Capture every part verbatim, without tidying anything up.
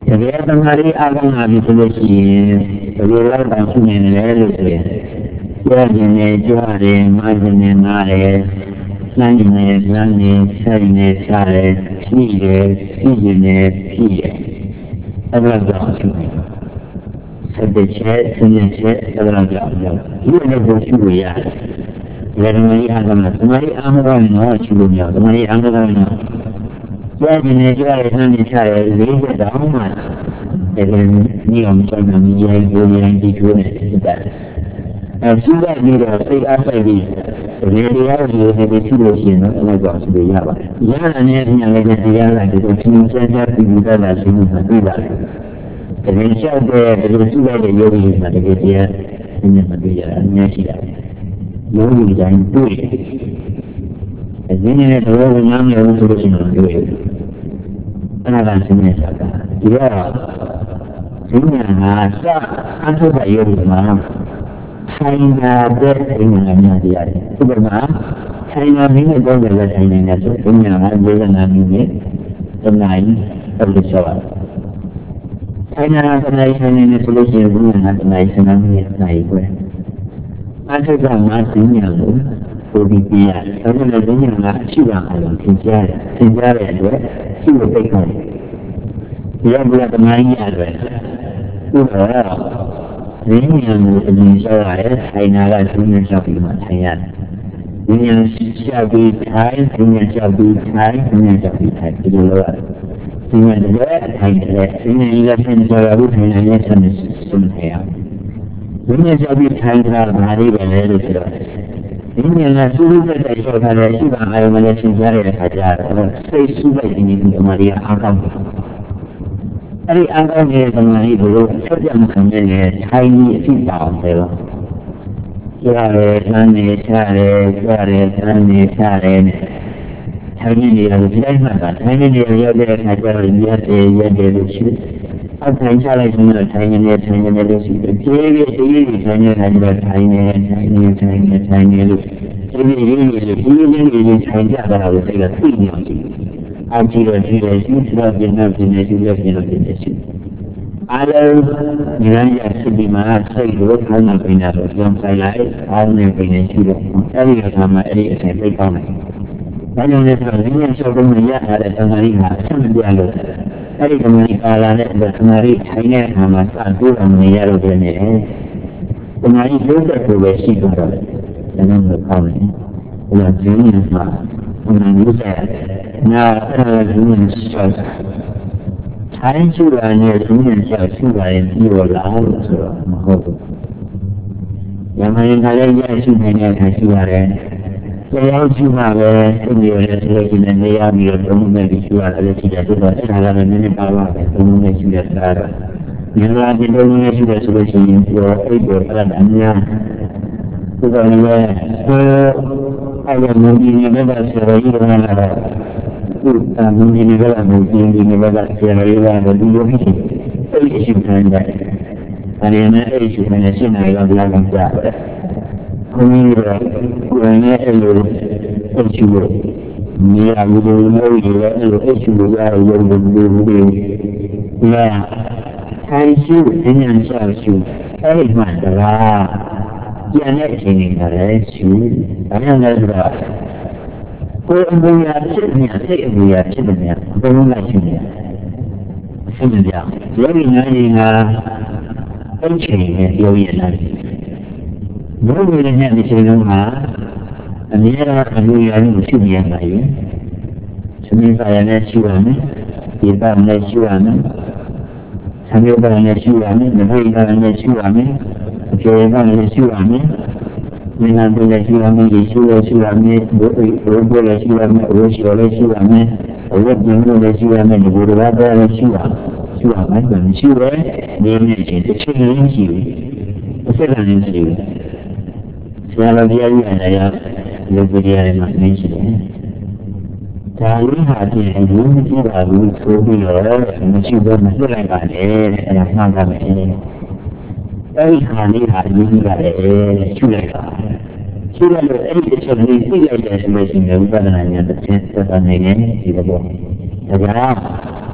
တကယ်တမာရီအားကောင်းလာပြီဆိုလို့ရှိရင်ဘယ်လိုလောက်တောင်ရှိနေလဲလို့ဆိုရင်ပြောခြင်းနဲ့ကြွားတယ်မာခြင်းနဲ့နားတယ်လမ်းနဲ့လမ်းနဲ့ဆိုင်နဲ့ချားတယ်ဖြည့်တယ်ဖြည့်ခြင်းနဲ့ဖြည့်တယ်အဲ့ဒါကြောင့်ရှိတယ်ဆက်တဲ့ချက်ဆင်းရဲချက်အဲ့ဒါကြောင့်ဒီလိုမျိုးရှိလို့ရတယ်ဒါကမှအားကောင်းတာတမာရီအားမကောင်းတော့ရှိလို့မရဘူးတမာရီအားမကောင်းတော့ကြွားခြင်းနဲ့ကြွားတယ်လမ်းနဲ့ချားတယ်လေးချက်တောင်မှအဲ့ဒါမျိုးအောင်ကျွန်တော်မြင်ရင်ကိုယ်ရင်ဒီလိုနဲ့ဖြစ်တယ်အဲရှိတဲ့ပြီးတော့စိတ်အားဆိုင်ပြီးဒီတရားကိုဒီလိုရှိလို့ရှိရင်တော့အဲ့ဒါကြောင့်ရှိလို့ရပါတယ်။ရဟန်းနဲ့ဉာဏ်လေးတရားလိုက်ပြီးတော့သင်္ချာချာပြီးပြီးတော့လာရှိမှတွေ့ပါတယ်။ဒီလျှောက်တဲ့ဒီလိုရှိတဲ့ယောဂီမှာတကယ်တရားဉာဏ်မတွေ့ရအများရှိတာ။ယောဂီတိုင်းတွေ့တယ်။အဲဒီနေ့တော့ငါ့မျိုးဆိုလို့ရှိရင်တွေ့တယ်။အဲ့ဒါကစဉ်းစားတာ။ဒီတော့ဉာဏ်ဟာစအထုပ်ယောဂီမှာဆိုင်နာတဲ့ဉာဏ်အများကြီးရတယ်။ဥပမာဆိုင်နာမင်းနဲ့တော့လည်းဆိုင်နေတာဆိုဉာဏ်ကဒေသနာမင်းနဲ့တဏှာကြီးအလုပ်ဆောက်။ဆိုင်နာတဏှာကြီးဆိုင်နေဆိုလို့ရှိရင်ဉာဏ်ကတဏှာကြီးဆိုင်နာမင်းနဲ့တဏှာကြီးပဲ။အထုပ်ကငါသိဉာဏ်လို့ဆိုပြီးပြရတယ်။ဒါကြောင့်လည်းဉာဏ်ကအရှိတာအောင်သင်ကြားတယ်။သင်ကြားတဲ့အတွက်ရှိလို့သိတယ်။ဒီကဘုရားတဏှာကြီးရတယ်။ဥပမာဒီဉာဏ်ကိုအရင်ဆောက်ရတယ်ဆိုင်နာကသူဉာဏ်ဆောက်ပြီးမှဆိုင်ရတယ်ဒီဉာဏ်ဆောက်ပြီးထိုင်ဒီဉာဏ်ဆောက်ပြီးထိုင်ဒီဉာဏ်ဆောက်ပြီးထိုင်ဒီလိုလုပ်ရတယ်ဒီဉာဏ်လည်းထိုင်တယ်ဒီဉာဏ်ကြီးကဆင်းသွားဘူးထိုင်နေဆင်းနေဆင်းနေရဒီဉာဏ်ဆောက်ပြီးထိုင်တာဘာလေးပဲလဲလို့ဆိုတော့ဒီဉာဏ်ကသူ့ဘက်တိုင်ဆောက်ထားတဲ့ရှိပါအာရုံနဲ့သင်ကြားရတဲ့အခါကျတော့စိတ်စုလိုက်နေပြီးအမှန်တရားအားကောင်းတယ်အဲ့ဒီအကောင်းရဲ့သမာဓိကိုဆက်ပြမခံတဲ့ထိုင်ကြီးအဖြစ်ပါအောင်တယ်လို့ရတယ်ဆန်းနေချရတယ်ကြွရတယ်ဆန်းနေချရတယ်ထိုင်နေရတယ်ဒီတိုင်းမှာထိုင်နေရရောက်တဲ့အခါကျတော့ရတယ်ရတယ်လို့ရှိတယ်အထိုင်ချလိုက်ဆိုတော့ထိုင်နေထိုင်နေလို့ရှိတယ်ပြေးပြေးတေးတေးထိုင်နေထိုင်နေထိုင်နေထိုင်နေထိုင်နေထိုင်နေလို့ဒီလိုလေးလေးလေးဒီလိုလေးလေးထိုင်ကြတာလို့စိတ်ကသိနေအောင်ကြည့်အကြည့်တော့ကြည့်တယ်ရှိတော့ပြင်းတော့ပြင်းနေရှိတော့ပြင်းတော့ပြင်းနေရှိအားလုံးဉာဏ်ရရှိပြီးမှစိတ်ကိုခေါင်းနဲ့ပြင်တော့ကြောင်းဆိုင်လိုက်အောင်းနေပြင်နေရှိတော့အဲ့ဒီအခါမှာအဲ့ဒီအချိန်သိကောင်းတယ်။ဒါကြောင့်လည်းဆိုတော့ဉာဏ်လျှောက်တော့မရထားတဲ့သမာဓိမှာအဆင်မပြေလို့အဲ့ဒီသမာဓိပါလာတဲ့သမာဓိထိုင်တဲ့အခါမှာစတိုးအောင်နေရတော့တယ်နဲ့သမာဓိလုံးတဲ့ကိုပဲရှိတော့တယ်။ဒါကြောင့်လည်းကောင်းတယ်။ဘုရားဉာဏ်မှာဘုရားလို့ဆက်နာအဲ့ဒါကဉာဏ်လျှောက်ထိုင်ရှိတာနဲ့ဉာဏ်လျှောက်ရှိတာရင်ပြောလာလို့ဆိုတော့မဟုတ်ဘူး။ယမန်ကလည်းရရှိနေတဲ့အခါရှိရတယ်။တရားရှိမှပဲသိရတဲ့ဆိုလို့ရှိရင်နေရာပြီးတော့ဘုံနဲ့ရှိရတယ်ရှိတယ်ဆိုတော့အဲ့ဒါလည်းနည်းနည်းပါပါပဲဘုံနဲ့ရှိတဲ့တရားတော့ဒီလိုအပြင်ဘုံနဲ့ရှိတဲ့ဆိုလို့ရှိရင်ပြောအိတ်ပေါ်အဲ့ဒါအများဒီကနေ့လည်းအဲ့ဒီမူကြီးနေတဲ့ဆရာကြီးကလည်းသူ့အမူကြီးတွေကမူကြီးနေတဲ့ဆရာကြီးကဒီလိုဖြစ်အဲ့ဒီရှိနေတဲ့အဲ့ဒီနဲ့အဲ့ဒီရှိနေတဲ့ရှင်းနေတော့လာကြတယ်ဘုန်းကြီးကကိုယ်နဲ့အဲ့လိုအဲ့ဒီကိုနေရာကိုလို့လို့ရအဲ့လိုအဲ့ဒီကိုရရုံနဲ့ဒီလိုလာထိုင်ရှိဉာဏ်ရှာရှိအဲ့ဒီမှတရားကျန်တဲ့အချိန်တွေကလည်းရှိဒါကြောင့်လည်းဆိုတော့ကိုယ်အမှုရာဖြစ်နေစိတ်အမှုရာဖြစ်နေတယ်ဘယ်လိုလဲရှိနေအဆင်ပြေယောဂီများကြီးကအချိန်နဲ့ယောဂီများကြီးယောဂီတွေနဲ့ဒီချိန်လုံးမှာအမြဲတမ်းအမှုရာကိုရှိနေရတာရယ်သမီးပါရနဲ့ရှိရမယ်ဒီပါနဲ့ရှိရမယ်သမီးပါနဲ့ရှိရမယ်ဒီပါနဲ့ရှိရမယ်ကျေကလည်းရှိရမယ်ဉာဏ်တွေလည်းရှိရမယ်ရှိရရှိရမယ်ဘုရားဘုရားရှိရမယ်ဝိရှိလည်းရှိရမယ်အဝတ်ကျင်းလည်းရှိရမယ်ဒီဘုရားတရားလည်းရှိရရှိရမယ်ဒါရှိရနေနေချင်းတစ်ချိန်ရင်းရှိတယ်အစကလည်းရှိတယ်ဆရာတော်ကြီးအရာရာလူကြီးတွေမှာနေရှိတယ်ဒါလေးဟာဒီအရင်ကြည့်ပါလို့ဆိုပြီးတော့မရှိဘဲမပြလိုက်ပါနဲ့အဲ့ဒါမှန်ပါမယ်အဲ့ဒီခါလေးဟာအရေးကြီးပါတယ်ရှုလိုက်တာရှုလိုက်လို့အဲ့ဒီအချက်လေးသိလိုက်တယ်ဆိုလို့ရှိရင်ဝိပဿနာဉာဏ်တစ်ချက်သက်သာနေတယ်ဒီလိုပေါ့ဒါကြောင့်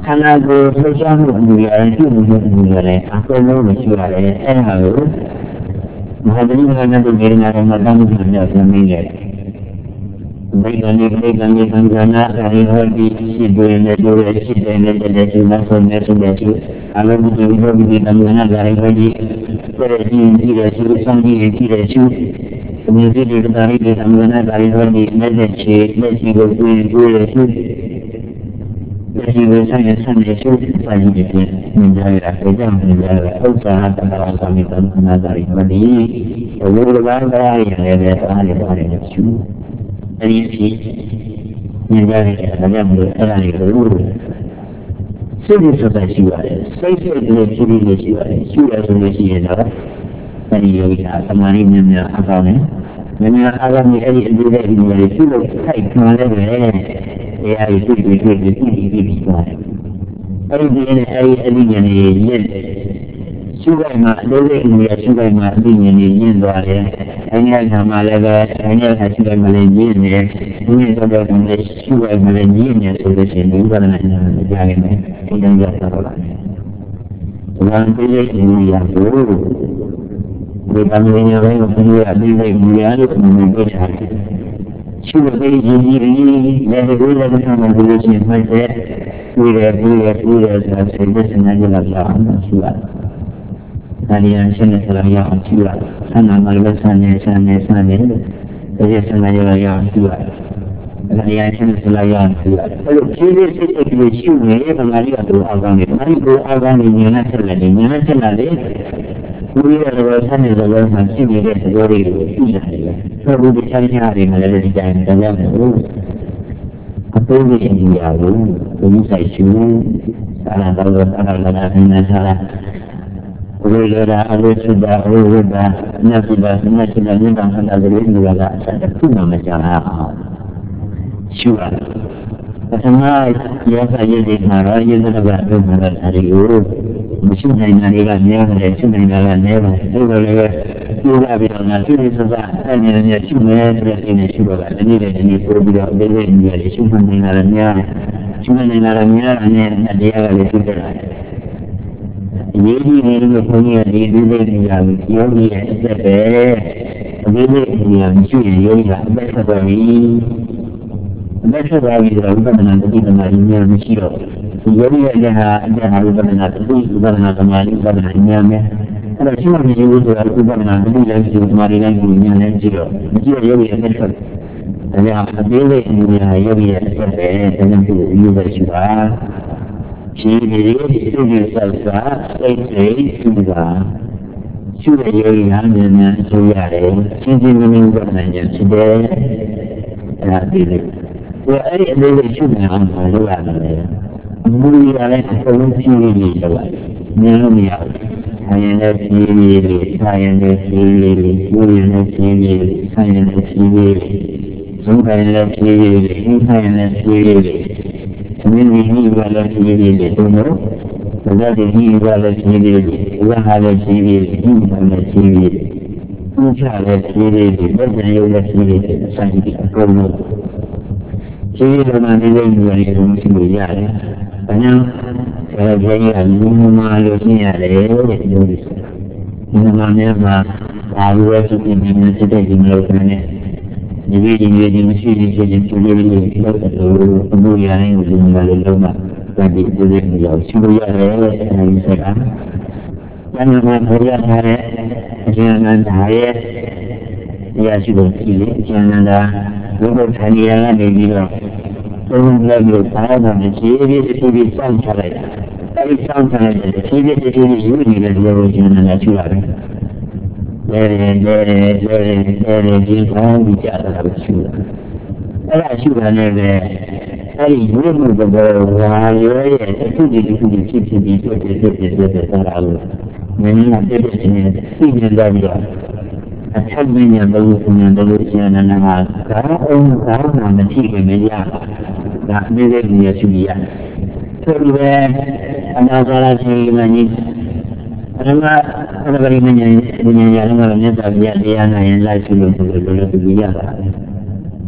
ခန္ဓာကိုယ်လှုပ်ရှားမှုအမှုရတယ်ပြုမှုမှုအမှုရတယ်အကုန်လုံးမရှိရတယ်အဲ့ဒါကိုမဟာသတိကနဲ့ဒီနေရာမှာတောင်းမှုများပြန်နေတယ်ဘိက္ခဏီဘိက္ခဏီသံဃာနာအရိဟောတိရှိတွေနဲ့တို့ရရှိတယ်နဲ့တည်းရှင်မဆုံးနေဆုံးနေရှိအလုံးစုံဒီလိုဒီသံဃာနာအရိဟောတိပြည့်စုံကြည့်ရရှိစံကြီးကြည့်ရရှိဒီစီဒီတာရိသံဃာနာအရိဟောတိနဲ့တဲ့ချေနဲ့ရှိကိုတွေ့တွေ့ရရှိဒီလိုဆိုင်ရဆန်ရရှိပါလိမ့်မယ်။မြင်ကြရတာကြောင့်မြင်ကြရတာဥစ္စာတမန်ဆောင်တဲ့သံဃာနာအရိဟောတိဘုရားဘာသာရရတဲ့အားလည်းပါတယ်ရှိအဲဒီဖြစ်ဉာဏ်ကြတဲ့အခါကျမှအဲ့ဒါလေးကိုစိတ်ရဆိုတာရှိပါတယ်စိတ်စိတ်လေးဖြစ်ပြီးလို့ရှိပါတယ်ရှိရဆိုလို့ရှိရင်တော့အဲဒီယောဂီဟာသမာဓိမြတ်များအကောင်းနဲ့မြတ်များအားလုံးအဲ့ဒီအကျိုးတဲ့ဒီလိုလေးပြုလို့ထိုက်ခံလဲပဲတရားရည်တွေ့တွေ့တွေ့ပြီးပြီးပြီးပြီးသွားတယ်အဲ့ဒီအဲ့ဒီအဲ့ဒီဉာဏ်လေးရင့်ရှုခိုင်မှာအလေးလေးအမြဲရှုခိုင်မှာအသိဉာဏ်ကြီးရင့်သွားတယ်။အဲဒီအခါမှာလည်းပဲအဲဒီအခါရှုခိုင်မှာလည်းရင့်နေတယ်။ဒီလိုတော့လည်းရှုခိုင်မှာလည်းရင့်နေဆိုလို့ရှိရင်ဒီဘာသာနဲ့ကြားနေတယ်။ဒီလိုကြတော့လာတယ်။ဒီလိုပြည့်စုံနေရဆိုဒီဘာသာရေးပိုင်းကိုပြည့်ရပြီးပြီးမြင်ရလို့မြင်တွေ့တာ။ရှုခိုင်ကြီးကြီးကြီးလည်းဒီလိုလည်းဆိုလို့ရှိရင်မှတ်တယ်။ဒီလိုဒီလိုဒီလိုဆိုစိတ်နဲ့စနေကြလာကြအောင်ရှိပါတယ်။ဒါရီယန်ရှင်နဲ့ဆရာရအောင်ကြည့်ရတယ်။ဆန္ဒမှာလည်းဆန္ဒနဲ့ဆန္ဒနဲ့ဆန္ဒနဲ့ဒီဆန္ဒရရအောင်ကြည့်ရတယ်။ဒါရီယန်ရှင်နဲ့ဆရာရအောင်ကြည့်ရတယ်။အဲလိုဖြည်းဖြည်းစိတ်စိတ်ကလေးရှိနေရင်ဘာသာရေးကတော့အောက်ကောင်းတယ်။အဲဒီကိုအောက်ကောင်းနေဉာဏ်နဲ့ဆက်လာတယ်။ဉာဏ်နဲ့ဆက်လာတယ်။ဘုရားတော်ဆန္ဒတော်လည်းမှရှိနေတဲ့သဘောလေးကိုသိရတယ်။ဆိုတော့ဒီချမ်းသာတွေမှာလည်းဒီတိုင်းတရားမျိုးအပင်းကြီးအရာကိုဘုရားဆိုင်ရှိသာလာတော်သာလာလာနေစားဝိရဒအဝိသုဒ္ဓဝိဝိဒ္ဓမြတ်စွာဘုရားမြတ်စွာဘုရားမြတ်စွာဘုရားကလေးတွေကအဲ့ဒါခုမှမကြားအောင်ရှုရတယ်ပထမယောဂရည်တွေမှာတော့ယေသနာကတော့မှာတော့အဲဒီကိုမရှိနိုင်တာတွေကများတယ်ရှိနိုင်တာကနည်းပါတယ်ဒါလိုလည်းပြောရပြီးတော့ငါသူတွေစစအဲ့ဒီနေရာရှိမယ်ဆိုတဲ့အနေနဲ့ရှိတော့တာဒီနေ့လည်းဒီနေ့ပို့ပြီးတော့အသေးစိတ်နေရာလေးရှိမှနိုင်တာလည်းများတယ်ရှိမှနိုင်တာလည်းများတယ်နဲ့တရားကလည်းသိကြတယ်ရေးကြီးနေလို့ဘုန်းကြီးကဒီဒီလေးနေရာကိုယောဂီရဲ့အသက်ပဲဒီလေးနေရာမရှိရင်ယောဂီကအသက်ဆက်သွားပြီအသက်ဆက်သွားပြီဆိုတော့ဝိပဿနာတတိပမာဉာဏ်မရှိတော့ဒီယောဂီရဲ့အသက်ဟာအသက်ဟာဝိပဿနာတတိဝိပဿနာသမာဓိဝိပဿနာဉာဏ်ပဲအဲ့တော့ရှိမှမရှိဘူးဆိုတော့ဝိပဿနာတတိလည်းရှိသမာဓိလည်းရှိဉာဏ်လည်းရှိတော့မရှိတော့ယောဂီအသက်ဆက်ဒါကြောင့်အသေးလေးနေရာယောဂီရဲ့အသက်ပဲဒါကြောင့်ဒီလိုပဲရှိပါရှိနေတယ်ဒီလိုမျိုးဆက်စားစိတ်စိတ်ရှိတာရှိတဲ့ယောဂီဟာဉာဏ်နဲ့အကျိုးရတယ်ရှင်းရှင်းလင်းလင်းပြနိုင်ခြင်းဖြစ်တယ်အဲဒါဒီလိုဒီအဲ့ဒီအလေးလေးရှိနေအောင်လုပ်ရတယ်မူရလည်းအကုန်လုံးရှိနေပြီလို့ဉာဏ်လို့မရဘူးဆိုင်ရင်လည်းရှိနေပြီဆိုင်ရင်လည်းရှိနေပြီကျိုးရင်လည်းရှိနေပြီဆိုင်ရင်လည်းရှိနေပြီဇုံတိုင်းလည်းရှိနေပြီအင်းဆိုင်ရင်လည်းရှိနေပြီမင်းကြီးကြီးကလည်းရှိနေတယ်တို့နော်။ဒါကြတဲ့ကြီးကလည်းရှိနေတယ်။ဝါဟာလည်းရှိနေတယ်။ဒီကလည်းရှိနေတယ်။ဥစ္စာလည်းရှိနေတယ်။ဘယ်ကြရုံလည်းရှိနေတယ်။ဆိုင်ကြီးအကုန်လုံးရှိနေမှလည်းလည်းယူရတယ်လို့ရှိလို့ရတယ်။ဒါကြောင့်အဲဒီကြီးကလူမှလို့ရှိရတယ်တဲ့ပြောလို့ဒီမှာများမှာဘာလို့လဲဆိုပြီးမြင်နေတဲ့ဒီလိုကနေဒီလိုဒီလိုဒီမရှိဒီရှိဒီကျိုးလေးလေးလောက်တယ်လို့အမှုရရင်ဒီမှာလည်းလုံးဝတတိဒီလိုမျိုးရှိလို့ရတယ်အဲဒီစကား။ဒါမှမဟုတ်ဘုရားထားတဲ့အကျဉ်းအနန္တရဲ့တရားရှိဖို့ရှိလေအကျဉ်းအနန္တဘုရားထိုင်ရကနေပြီးတော့ဘုရားလည်းလို့သာသာနဲ့ခြေပြည့်ခြေပြည့်စောင့်ချလိုက်တာ။အဲဒီစောင့်ချလိုက်တဲ့ခြေပြည့်ခြေပြည့်ယူနေတဲ့ဒီလိုအကျဉ်းအနန္တရှိပါတယ်။လဲလဲလဲလဲလဲလဲဒီကောင်းပြီးကြတာပဲရှိတာအဲ့ဒါရှိတာလည်းပဲအဲ့ဒီရုပ်မှုသဘောဝါရောရဲ့အခုဒီအခုဒီဖြစ်ဖြစ်ပြီးတွေ့တွေ့တွေ့တွေ့တွေ့တာလို့မင်းကပြည့်ပြည့်ချင်းသိနေကြပြီးတော့အထက်မင်းရဲ့ဘုရားရှင်ရဲ့ဘုရားရှင်နဲ့ငါကားအောင်ကားနာမရှိခင်မရဒါအနည်းလေးနေရှိရဆိုလိုပဲအနာဂတ်ရှိမှကြီးအမှန်အမှန်ကလည်းဉာဏ်ဉာဏ်ရလည်းမြတ်စွာဘုရားတရားနာရင်လိုက်ရှိလို့ဆိုလို့လည်းဒီရတာဉ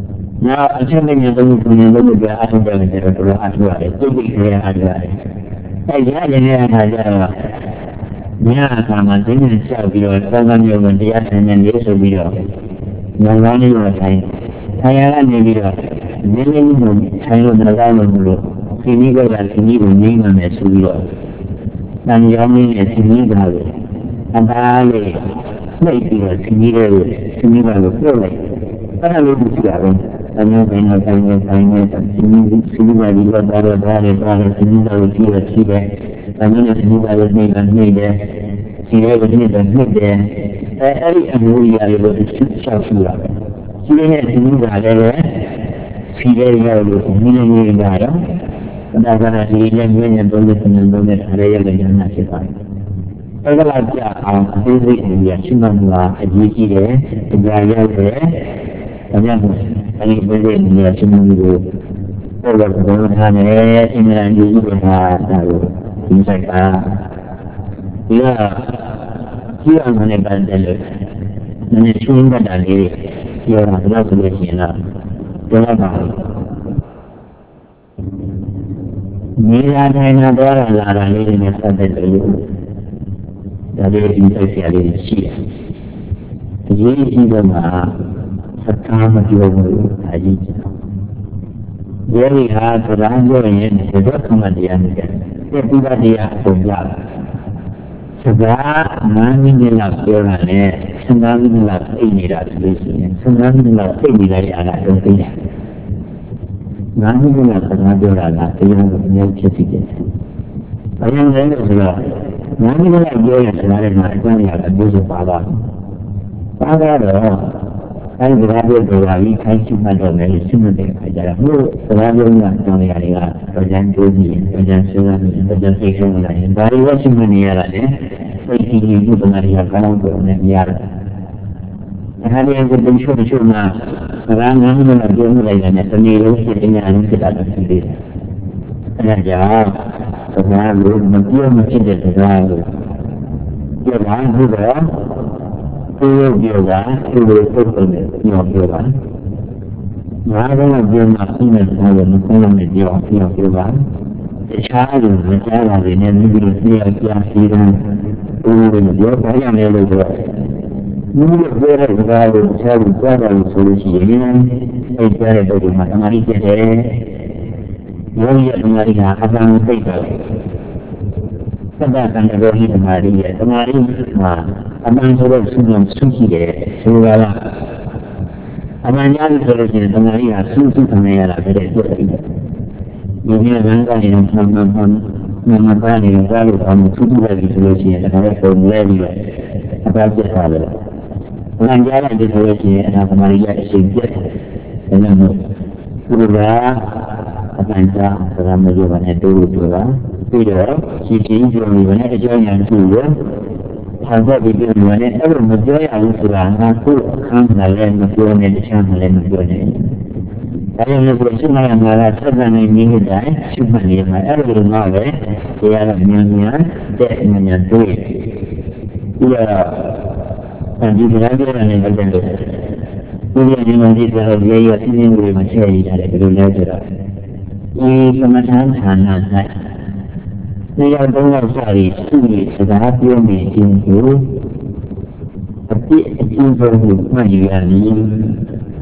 Now, I tell you, you're going to look at the other than the other. Don't be clear at that. I got in there and I got yeah, I'm a thing itself, you know, someone you're going to get and then this will be up. You're running your time. I am a video. Then you kind of the line of blue. See me go back to me with name on this video. And you're only a Tiniga. And I maybe a Tiniga, Tiniga will feel like. But I will be together. I know they know, I know, I know, Tiniga, you got better, better, better, Tiniga will feel a Tiniga. I mean, if you guys made us made there, see, I was made us made there. I am really able to shout you up. See, I had to move out of there. See, there you go, million years ago. And I got a million million dollars and dollars and I have a young national. I got like that, I'm busy in the Chimamla, a G T there, a guy there, and then I need busy in the Chimamla. Over the road, and I in the New things like that. Yeah, here I'm going to bend the look. And it's showing that I live here on the rest of the Siena. Don't about it. Mira, I know there are a lot of living in the loop. That is in the Siena. The Yee is a time of your idea. Very hard to run going in the document the end. Everybody has to love. So that man in love, you're on it. Sometimes in love, any that listening. Sometimes in love, any that I don't think. Man in love, another that you have no certificate. I am very well. Man in love, you're another night when you have a music father. Father, I would have to go out and catch you my daughter, sooner than I did. Who, the other one, Tony Ariga, or then to me, or then Susan, or then Station Line. But I was in Manila, taking you to Maria Grango and Yara. I had a good show to show now. Around one of the German and a needle sitting and sit out of the day. And I job, so I would not deal with it as a driver. You're lying who they are. Who will be around, who will open it, you know, be around. Rather than being not seen as I was informed with you, you know, be around. The child is the child, and then you will see a class even over in the job, I am able to work. You will get it with I will tell you what I will solution, I tell it to my American day. You will get American, I found the paper. Sometimes I'm going to marry it, the marry, I'm going to work soon, Suki there, so I'm a young person, the Maria, Suki, and I are very good. You hear Manga in Mamma in Valley on the two resolution and I record very about the father. When I'm getting this resolution and have Maria, she gets and then Ura, Atlanta, Ramadu, and Ura. She changed when when I joined and to have what we do when I ever enjoy I was around and who comes and I learn the floor and the channel and the journey. I don't know what you might have had seven and you die, should my name, my ever knowledge, they are a million, death in your day. Yeah, and you can have it and never done it. We are in this way, we are sitting with my cherry and a little letter. We come at hand and not. They are going outside, students that have your meeting you. A bit of info when you are in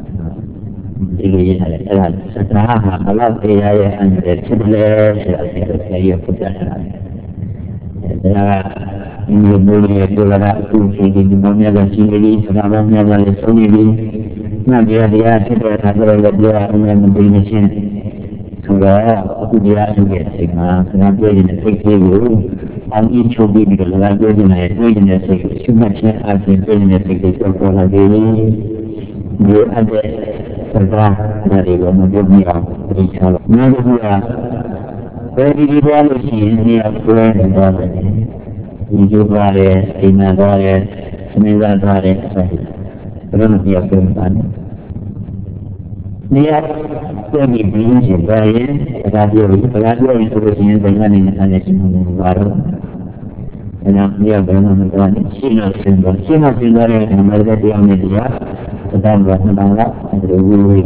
the Sataha, a lot of A I and the Tiddler, you put that in your body, you are up to taking the Mamma Chili, Mamma Sony, Nadia, the Tiddler, the and the machine. So that we are to get Sigma, and I'm going to take you on each of the because I'm going to wait in the second. Too much I've been doing the second for a day. You have the back that they will give me up for each other. Now we are very reality in the upgrade and other. We do got it, in my body, and in that body, I don't know if you have been done. Niat yang dibeli juga ya, radio radio itu biasanya dengan ini ada semua baru. Dan dia benar benar Cina sendiri, Cina sendiri yang mereka dia media sedang buat tentang ada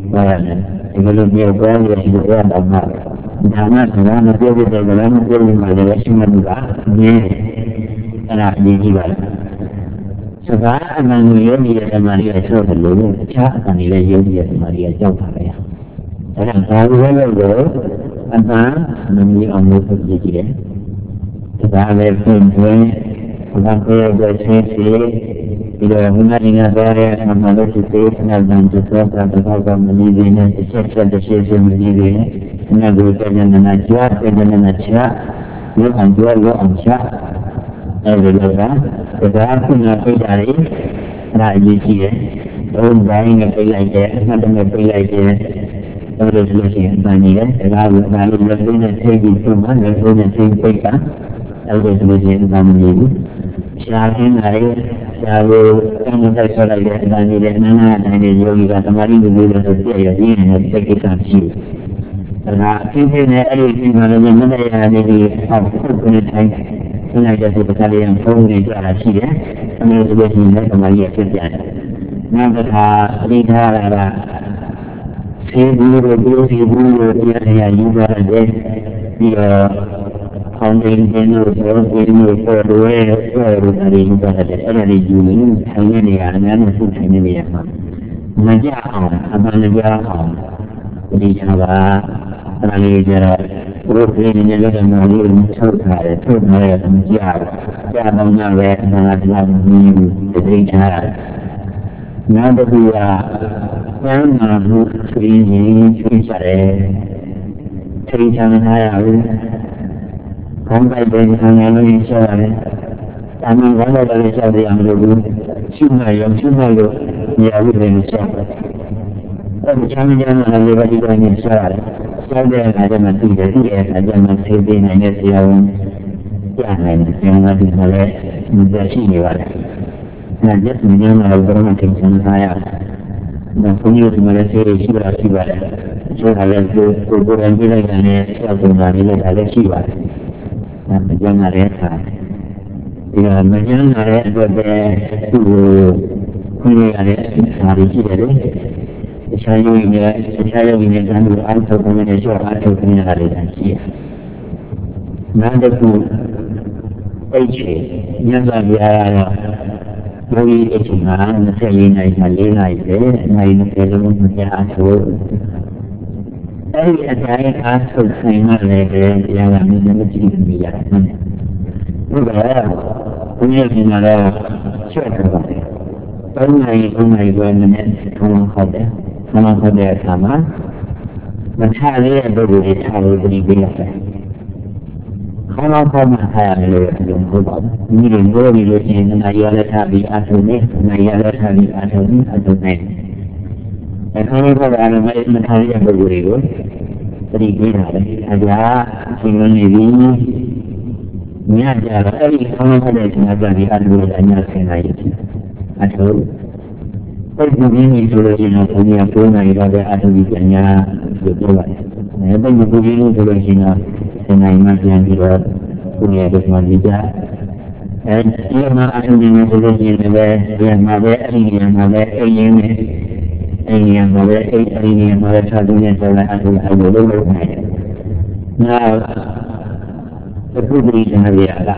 ပါတယ်ဒီလိုမျိုးပွဲရရှိရတာမှာဒါမှဆိုတာမပြောပြတဲ့ကလည်းမပြောပြမှလည်းရှိမှလို့ကနည်းအဲ့ဒါအရေးကြီးပါတယ်စကားအမှန်ကိုယောဂီရဲ့ဓမ္မရီအဆောတယ်လို့အခြားအမှန်တွေလည်းယောဂီရဲ့ဓမ္မရီအကြောက်ပါပဲအဲ့ဒါဘာလို့လဲလို့အမှန်မမြင်အောင်လုပ်ဖို့ကြည့်ကြည့်တယ်ဒါလည်းပြင်တွင်ဘာပြောကြချင်းစီဒီလိုမနာရင်ကြတဲ့အမှန်လို့ဒီစေခဏတန်ကျတော့တာတော့ကမနေသေးနဲ့တစ်ချက်ချက်တစ်ချက်ချက်မနေသေးနဲ့ငါတို့တည်းနဲ့နာကြားတည်းနဲ့နာချာရုပ်အောင်ကြွရောအောင်ချအဲဒီလိုကဒါကခုနပြကြတယ်ဒါအရေးကြီးတယ်ဘုံတိုင်းနဲ့ပြလိုက်တယ်အမှတ်နဲ့ပြလိုက်တယ်အဲ့လိုဆိုရင်အမှန်ကြီးတယ်ဒါကလည်းဒါလိုလက်လေးနဲ့ထိပ်ပြီးပြမှလက်လေးနဲ့ထိပ်ပိတ်တာအဲ့လိုဆိုရင်အမှန်ကြီးဘူးရှားခင်းလာတယ်ရှားလို့အမှန်တိုင်းဆွဲလိုက်တဲ့အမှန်ကြီးတယ်နာနာတိုင်းရဲ့ယောဂီကသမာဓိကိုလို့ဆိုပြရရင်းနဲ့စိတ်ကိစ္စရှိတယ်ဒါကအင်းင်းနဲ့အဲ့ဒီဒီမှာလည်းမနေ့ကနေဒီအောက်ခုကနေတိုင်းဒီနေ့ကျတဲ့တရားလေးဖုံးနေကြတာရှိတယ်။အဲလိုဆိုလို့ရှိရင်လည်းဓမ္မကြီးဖြစ်ပြန်တယ်။နောက်တစ်ခါအရိထားရတာဆေးဘူးတို့ပြုစီဘူးတို့တရားတရားယူကြတယ်ပြီးတော့ဖောင်းတင်တင်တို့ဆိုတော့ဒီလိုပေါ်လို့ရပေါ်လို့အရင်ယူကြတယ်အဲ့ဒါလေးယူနေထိုင်နေရတယ်အများနဲ့ဆုထိုင်နေရမှာမကြအောင်အမှန်တရားအောင်ဒီချာပါအဲ့ဒါလေးကြတော့ဘုရားပြင်းနေကြတဲ့မှာလေးထုတ်ထားတယ်ထုတ်ထားရမကြဘူးကြာတော့ညလည်းအမှန်တရားကိုမြင်ပြီးသိချာတယ်နောက်တစ်ခုကကျမ်းမာမှုဆွေးနွေးချွေးချတယ်ထိချမ်းထားရဘူးခေါင်းပိုက်တဲ့ခံရလို့ရရတယ်တာမန်ခေါင်းပိုက်တဲ့ချက်တွေအောင်လို့ရှုမှရောရှုမှလို့နေရာဦးတွေနဲ့ချက်အဲ့ချမ်းချမ်းလာလေးပါးဒီတိုင်းနဲ့ဆက်ရတယ်ဆက်တဲ့အခါကျမှသိတယ်သိတဲ့အခါကျမှသိသိနိုင်တဲ့ဆရာဝန်ကြားနိုင်တယ်ဆရာဝန်ဒီမှာလည်းမြတ်ရှိနေပါတယ်အဲ့ဒါကျမြင်လာတော့ဘယ်မှာသင်ချင်ထားရလဲဘုန်းကြီးတို့ဒီမှာလည်းဆေးရရှိတာရှိပါတယ်ဆိုတော့လည်းကိုကိုကိုယ်တိုင်ပြလိုက်တဲ့ဆောက်ပုံကလေးလည်းဒါလည်းရှိပါတယ်အဲ့ဒါကျမ်းလာတဲ့အခါဒီကမကျမ်းလာတဲ့အတွက်ပဲသူ့ကိုခွင့်ရတဲ့စာရည်ရှိတယ်လေအခြားယောဂီတွေအခြားယောဂီတွေကလည်းအားထုတ်နေတယ်ဆိုတော့အားထုတ်နေရတယ်ရှိတယ်နောက်တစ်ခုအိတ်ချေညဇာပြားရတော့ယောဂီအိတ်ချေမှာနှစ်ဆက်လေးနိုင်မှာလေးနိုင်ပဲနိုင်နေတဲ့လုံးမပြအားထုတ်အဲ့ဒီအတိုင်းအားထုတ်ဆိုင်မှလည်းတရားကမြင်နေကြည့်နေရတယ်ဟုတ်ကဲ့ဘုရားဘုရားရှင်ကတော့ချက်ထားပါတယ်သုံးနိုင်သုံးနိုင်ပဲနည်းနည်းထုံးဟုတ်တယ်ထုံးဟုတ်တဲ့အခါမှာမချရတဲ့ပုဂ္ဂိုလ်တွေထားလို့ပြပြီးရတယ်ခေါင်းကောင်းမှထားရတယ်လို့ပြောဟုတ်ပါဘူးဒီလိုပြောပြီးလို့ရှိရင်နိုင်ရတဲ့ထားပြီးအထုံးနေနိုင်ရတဲ့ထားပြီးအထုံးနေအထုံးနေအခါမျိုးကတော့အမှမထားရတဲ့ပုဂ္ဂိုလ်တွေကိုပြပြီးရတယ်အဲဒါအချိန်လုံးနေပြီးညကြတော့အဲ့ဒီခေါင်းကောင်းတဲ့ခြင်းအကြံဒီအထုံးနဲ့အညာဆင်လာရည်အထုံးအဲ့ဒီဒီနေ့ဆိုလို့ရှိရင်ဘုရားပြောနေရတဲ့အထုံးကြီးအညာလို့ပြောပါတယ်အဲ့ဒီဘုရားလို့ဆိုလို့ရှိရင်ဆင်နိုင်မှပြန်ပြီးတော့ဘုရားတို့မှဒီကြအဲဒီမှာအထုံးကြီးဆိုလို့ရှိရင်လည်းဒီမှာပဲအဲ့ဒီနေရာမှာပဲအိမ်ရင်းနဲ့အိမ်ရင်းမှာပဲအိမ်အိမ်ရင်းမှာပဲခြားသူနဲ့ဆိုတဲ့အထုံးအလိုလိုလုပ်နေတယ်နောက်အခုဒီနေရာက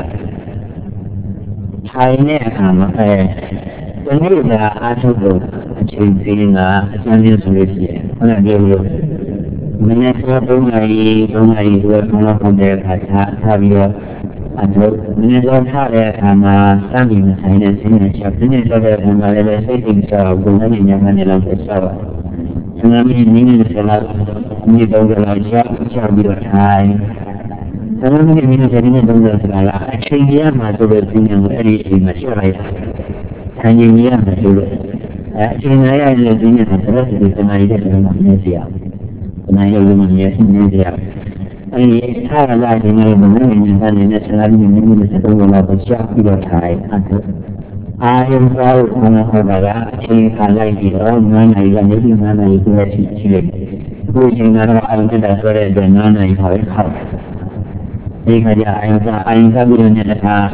ထိုင်တဲ့အခါမှာအဲဒီနေ့ကအားထုတ်လို့အချိန်စီးကအကျဉ်းချင်းဆိုလို့ရှိရင်ဟုတ်တယ်ပြောလို့မနေ့ကသုံးနာရီသုံးနာရီဆိုတော့ဘုရားခေါ်တဲ့အခါထားထားပြီးတော့အထုတ်မနေ့ကထားတဲ့အခါမှာစမ်းပြီးမဆိုင်တဲ့စိတ်နဲ့ချက်ဒီနေ့ဆိုတဲ့အခါမှာလည်းစိတ်တင်စားဘုရားနဲ့ညမနဲ့လောက်ဆက်စားပါဆန္ဒမင်းနည်းနည်းဆက်လာမြေတော့ကြလာချက်ချက်ပြီးတော့ထိုင်ဆန္ဒမင်းနည်းနည်းဆက်နေတော့ကြလာအချိန်ကြီးမှဆိုတဲ့ဒီနေ့အဲ့ဒီအချိန်မှာဆက်လိုက်ထိုင်နေရမှာဆိုလို့အဲအချိန်ရရတဲ့ဒီနေ့မှာဆက်ပြီးတနားရတဲ့မှာနေစီရတနားရလို့မမြင်နေစီရအဲဒီထားရလာတဲ့နေ့မှာလည်းဉာဏ်နဲ့နဲ့ဆရာကြီးမြင်နေတဲ့တော့လာတော့ရှာပြီးတော့ထိုင်အဲ့အာယုံသာကိုခေါင်းဟောတာကအချိန်ခါလိုက်ပြီးတော့နန်းနိုင်ကနေပြီးနန်းနိုင်ကိုရှိရှိလိုက်အခုအချိန်ကတော့အာယုံတက်တာဆိုတဲ့အတွက်နန်းနိုင်ဟောခေါက်ဒီခါကျအာယုံသာအာယုံသာပြီးတော့လည်းတစ်ခါ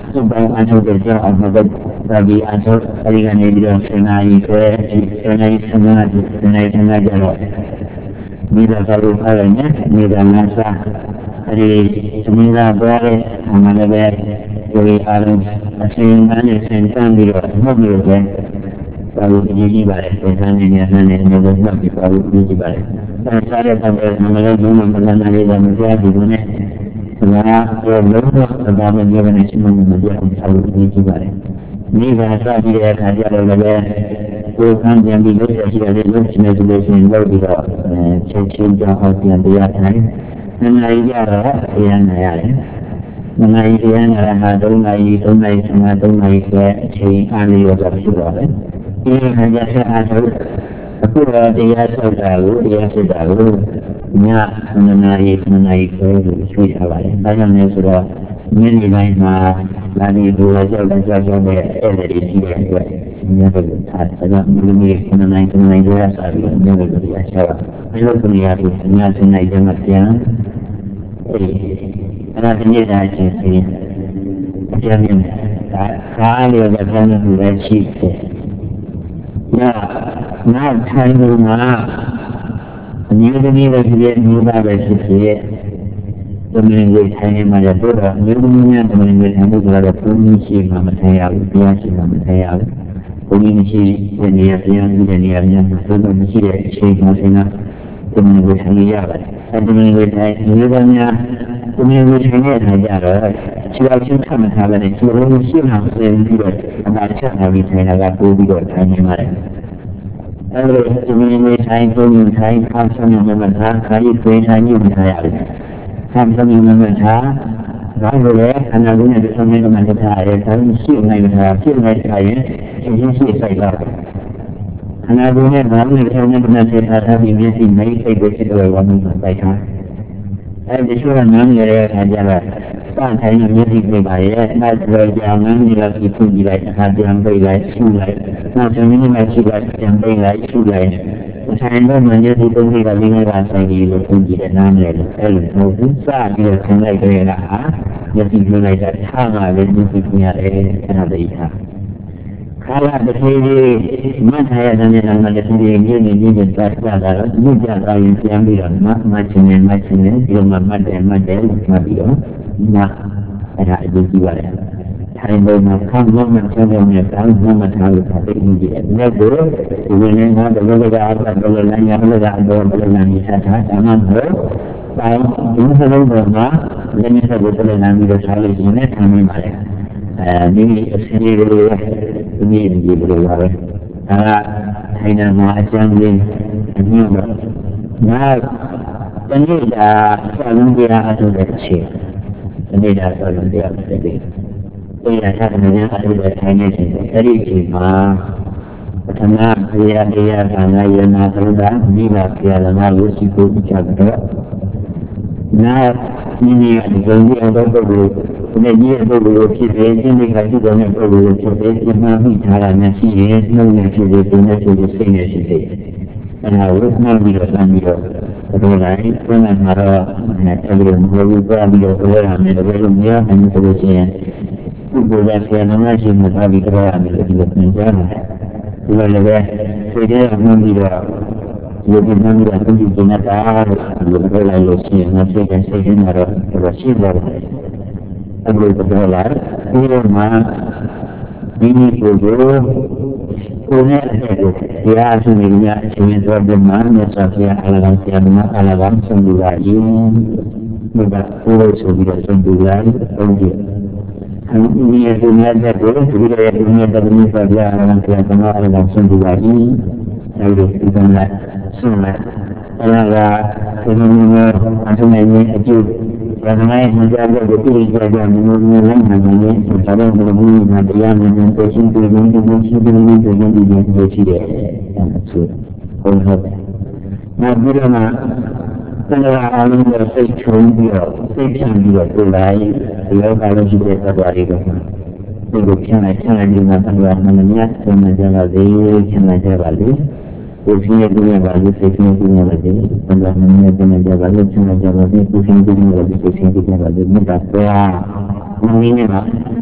သူ့ဘက်အထုတ်တဲ့ကြောင့်အမဘက်ပြီးအထုတ်အဲဒီကနေပြီးတော့ဆင်နာရီပဲဆင်နာရီဆင်နာရီဆင်နာရီဆင်နာရီကျတော့မိသားစုလို့ခေါ်တယ်နဲ့မိသားစုစားအဲဒီမိသားစုရဲ့အမှန်လည်းပဲဒီအားလုံးအစဉ်အနဲ့ဆင်တန်းပြီးတော့မှတ်လို့ပဲဘာလို့အရေးကြီးပါလဲဆင်တန်းနေနေနဲ့နေလို့မှတ်ပြီးဘာလို့အရေးကြီးပါလဲအဲစားတဲ့တောင်ပဲမလည်းလုံးဝမလန်းနိုင်လည်းမကြားဘူးနဲ့ဒါကတော့လုံးဝအသာမပြောနေရှိမှမပြောအောင်ဘာလို့အရေးကြီးပါလဲမိသားစုကြည့်တဲ့အခါကျတော့လည်းကိုယ်ခံပြန်ပြီးလို့ရှိရတယ်လို့ရှိနေလို့ရှိရင်လောက်ပြီးတော့ချင်းချင်းကြောင်းအောင်ပြန်တရားထိုင်နည်းနည်းကြတော့ပြန်နေရတယ်နည်းနည်းပြန်နေရတာသုံးနာရီသုံးနာရီဆယ်သုံးနာရီပဲအချိန်အားလေးရောဖြစ်တော့တယ်ဒီခါကျဆက်အားထုတ်အခုတော့တရားဆောက်တာကိုတရားစစ်တာကိုညနည်းနည်းနည်းနည်းပဲလို့ဆွေးထားပါတယ်ဒါကြောင့်လည်းဆိုတော့မြင်းဒီတိုင်းမှာလာပြီးဘူလာကြောက်တဲ့ကြောက်ကြောက်တဲ့အဲ့ဒါတွေကြီးတဲ့အတွက်မြတ်တို့ထားတယ်ဒါကြောင့်ဒီလိုမျိုးနည်းနည်းနည်းနည်းရစားပြီးမြတ်တို့တရားဆောက်အဲ့လိုကိုရပြီးညစနေကျမှပြန်အဲ့အဲ့ဒါဒီနေ့တိုင်းချင်းစီအကျဉ်းမြင်ဒါကားလေးကပြန်လို့လည်းရှိတယ်ညနောက်ထိုင်လို့မှာအနည်းသမီးပဲဖြစ်ဖြစ်အမျိုးသားပဲဖြစ်ဖြစ်သမင်ကိုထိုင်နေမှာတော့တော့အမျိုးသမီးများသမင်ကိုထိုင်လို့ဆိုတော့ဘုန်းကြီးရှိမှမထိုင်ရဘူးတရားရှိမှမထိုင်ရဘူးဘုန်းကြီးမရှိတဲ့နေရာတရားရှိတဲ့နေရာများမှာသို့တော့မရှိတဲ့အချိန်မှာဆင်းတာသမင်ကိုထိုင်ရပါတယ်အဲသမင်ကိုထိုင်အမျိုးသားများသမင်ကိုထိုင်တဲ့အခါကျတော့ခြေတော်ချင်းထပ်မထားဘဲနဲ့ခြေတော်ကိုရှင်းအောင်ဆင်းပြီးတော့အနာချထားပြီးထိုင်တာကပိုးပြီးတော့ထိုင်နေပါတယ်အဲ့လိုသမင်ကိုထိုင်ပုံထိုင်ခါဆုံးနေမှာခါခါကြီးသွေးထိုင်ယူထားရတယ်ဆံသမီးမမထားဒါလိုလေအနာဂုဏ်နဲ့သမီးကမှထားရဲဒါရှိနေတာဖြစ်နေတာရင်အရင်ရှိဆိုင်တာအနာဂုဏ်နဲ့ဘာလို့သမီးကမှထားထားပြီးမျက်စိမိတ်စိတ်ကိုဖြစ်တော့ဝမ်းမှာတိုက်ထားအဲဒီလိုနားရတဲ့အခါကျတော့စထိုင်နေမျက်စိပြပါရဲ့နောက်တော့ကြောင်ငန်းကြီးလောက်ကြည့်ကြည့်လိုက်အခါပြန်ပိတ်လိုက်ရှုလိုက်နောက်သမီးနဲ့ရှိလိုက်ပြန်ပိတ်လိုက်ရှုလိုက်ဆိုင်တော့မှမျက်စိသုံးလေးကလေးကဆိုင်ကြီးလို့ထင်ကြည့်တဲ့နားနဲ့လို့အဲ့လိုမဟုတ်ဘူးစပြီးတော့ဆင်းလိုက်ကြရတာဟာမျက်စိပြလိုက်တာထားမှလည်းမျက်စိပြရတယ်အဲ့ဒါသိထားခါလာတစ်ခေကြီးမတ်ထားရတဲ့နေရာမှာတစ်ခေကြီးမြင်းမြင်းမြင်းပတ်ကြတာတော့မြင့်ကြတာရင်ပြန်ပြီးတော့မမချင်းနဲ့မချင်းနဲ့ဒီလိုမှမှတ်တယ်မှတ်တယ်မှတ်ပြီးတော့နာအဲ့ဒါအကျိုးကြည့်ပါတယ်ထိုင်ပေါ်မှာခံလို့မချမ်းသာတဲ့တောင်းမှမထားလို့ဖြစ်နေကြတယ်။ဒါကိုဒီလိုနဲ့ငါတို့ကအားကဘယ်လိုလဲညာဘယ်လိုကတော့ဘယ်လိုလဲနေစားတာဒါမှမဟုတ်တိုင်းဒီစလုံးပေါ်မှာလည်းနေဆက်ကိုဘယ်လိုလဲပြီးတော့စားလို့ရှိရင်ခံနေပါလေ။အဲဒီအစီအစဉ်တွေဒီနေ့ဒီလိုပါပဲ။အဲထိုင်နေမှာအကျဉ်းလေးအမြင်တော့ငါတနေ့တာဆက်လုံးပြအားထုတ်တဲ့အခြေတနေ့တာဆက်လုံးပြအားထုတ်တဲ့ဒီရထားတဲ့နေရာအဲ့ဒီထိုင်နေတယ်အဲ့ဒီအချိန်မှာပထမဘုရားတရားကငါယနာသရုပ်ကမိဘဘုရားဓမ္မကိုရှိခိုးကြတော့နာဒီနေ့ဒီကုန်းကြီးအတော့ပုဂ္ဂိုလ်ဒီနေ့ဒီပုဂ္ဂိုလ်ဖြစ်တဲ့ဒီနေ့ကရှိတဲ့ပုဂ္ဂိုလ်ဖြစ်တဲ့ဒီမှာမိထားတာနဲ့ရှိရင်နှုတ်နဲ့ဖြစ်တဲ့ဒီနေ့ဖြစ်တဲ့စိတ်နဲ့ရှိတဲ့အဲ့ဒါကိုနှောက်ပြီးတော့ဆန်းပြီးတော့ဒီလိုလိုက်ပြန်လာတော့အဲ့ဒီလိုမျိုးပြန်ပြီးတော့ပြောရမယ်တကယ်လို့များမှဆိုလို့ရှိရင်ဒီလိုပဲဆရာနာမရှိမှသာပြီးတော့ရမယ်လို့ဒီလိုပြန်ကြတယ်ဒီလိုလည်းပဲစိတ်ထဲကမှန်းပြီးတော့ဒီလိုပြန်ပြီးတော့သူကြည့်နေတာလို့ပြောလိုက်လို့ရှိရင်စိတ်ကစိတ်ထဲမှာတော့ရှိသွားတယ်အဲ့လိုပြောလိုက်ဒီလိုမှဒီနည်းကိုကိုယ်နဲ့တရားရှိနေကြအချင်းတော်ဒီမှာမြတ်စွာဘုရားအလကားဆရာမအလကားဆုံးလူလာရင်ဒီကကိုယ်ဆိုပြီးတော့ဆုံးလူလာတော့ဒီဒီရဲ့ဒီနေ့တဲ့ကိုဒီရဲ့ဒီနေ့တဲ့မြတ်စွာဘုရားအလကားဆရာမအလကားဆုံးလူလာရင်အဲဒီဒီကနေ့ဆုံးလာအလကားဒီလိုမျိုးအထုံးနေအကျိုးဒါကလည်းမကြတဲ့ကိုပြည်ကြကြမျိုးမျိုးလိုက်နိုင်နေတယ်ဒါတော့ဘယ်လိုမျိုးမှတရားမင်းကိုရှင်းပြနေတယ်ရှင်းပြနေတယ်ဒီလိုမျိုးရှိတယ်အဲဆိုဟုတ်ဟုတ်နောက်ပြီးတော့မှတရားအားလုံးကိုစိတ်ချုံပြီးတော့စိတ်ဖြန့်ပြီးတော့ပြလိုက်ဒီလောကလုံးရှိတဲ့သဘောတွေကဒီလိုဖြန့်လိုက်ဖြန့်လိုက်ဒီမှာတရားမှန်များဆင်းနေကြပါစေဖြန့်လိုက်ကြပါလေကိုယ်ကြီးရဲ့ဒီနေ့ပါလို့စိတ်ချင်းပြနေပါတယ်။ဘယ်လိုမှမနေကြပါလို့ချင်းကြပါလို့ကိုယ်ချင်းပြနေတယ်ကိုယ်ချင်းပြနေပါတယ်မြတ်တာဘုရားမင်းနဲ့ပါဘ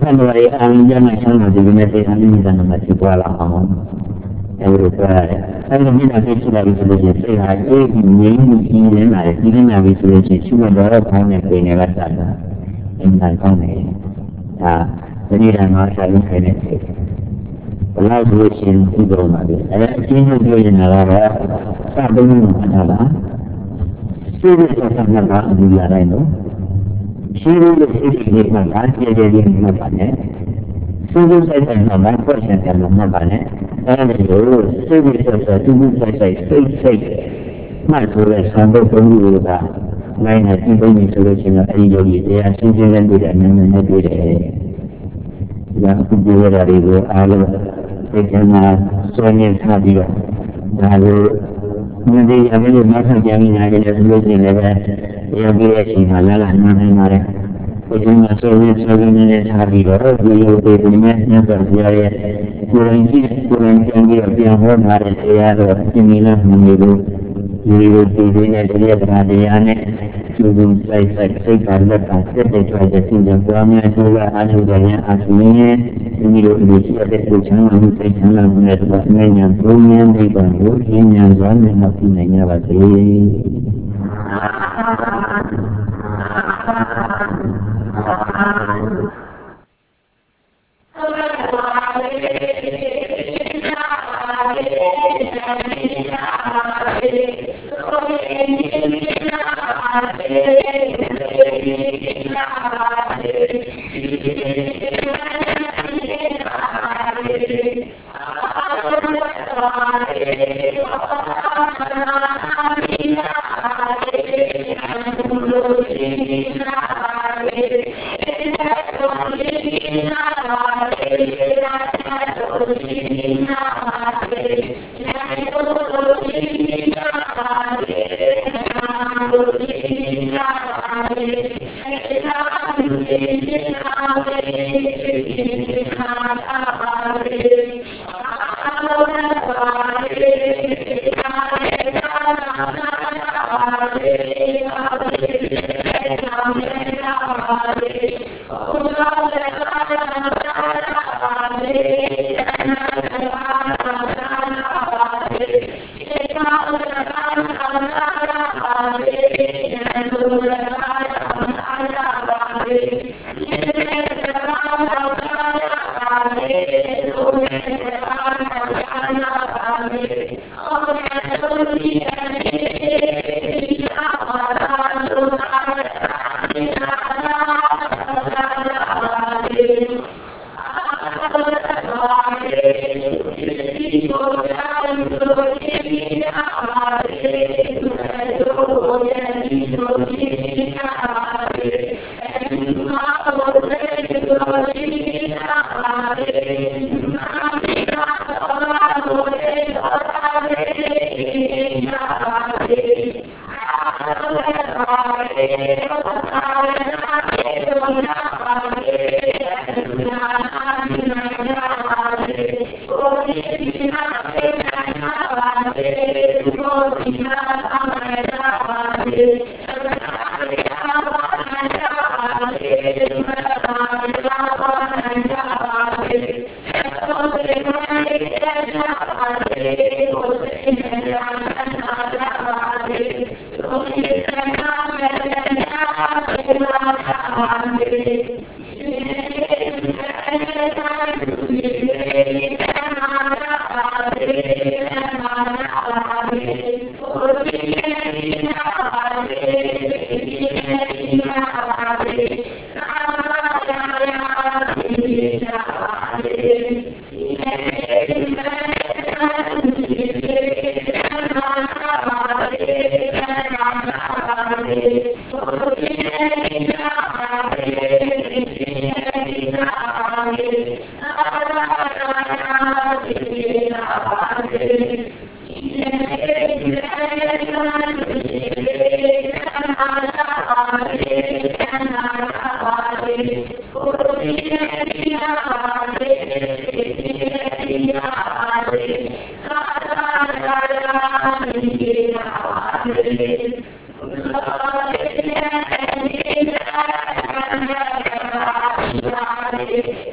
Kan dari anjana sama di binatang ini dan masih kuala kamu. Eropa. Kalau kita sudah bisa saya ini ini lah, ini nak bisa cuma dua tahun yang ini ada. Ini tahun ini. Ah, jadi ramai sekali ini. Kalau dua sini itu macam, ada ini dua jenis ada. Satu ni ada. Sini sama ada di luar itu. Sini ini mana? Jadi ini mana? Sini saya nama persen nama mana? Ada itu. Sini saya tujuh saya saya masuk sampai pemilu dah. Lain hati pun solusi nak jadi dia sini kan tidak mana tidak. Yang kedua dari itu ada kerana soalnya tadi lalu nanti apa yang masa jamin ada solusi lepas yang dia sih malah mana mana. Kerana soalnya soalnya tadi baru dia punya yang berjaya kurang kurang tinggi yang orang ada saya inilah mengiru iru dirinya dia berhadiahnya sebelum saya saya saya kalau pasti itu ada tinggal kurangnya juga ada banyak aslinya ini lebih ada perusahaan yang saya kenal menetapkan yang punya di Bandung yang zaman yang punya lagi. Thank you.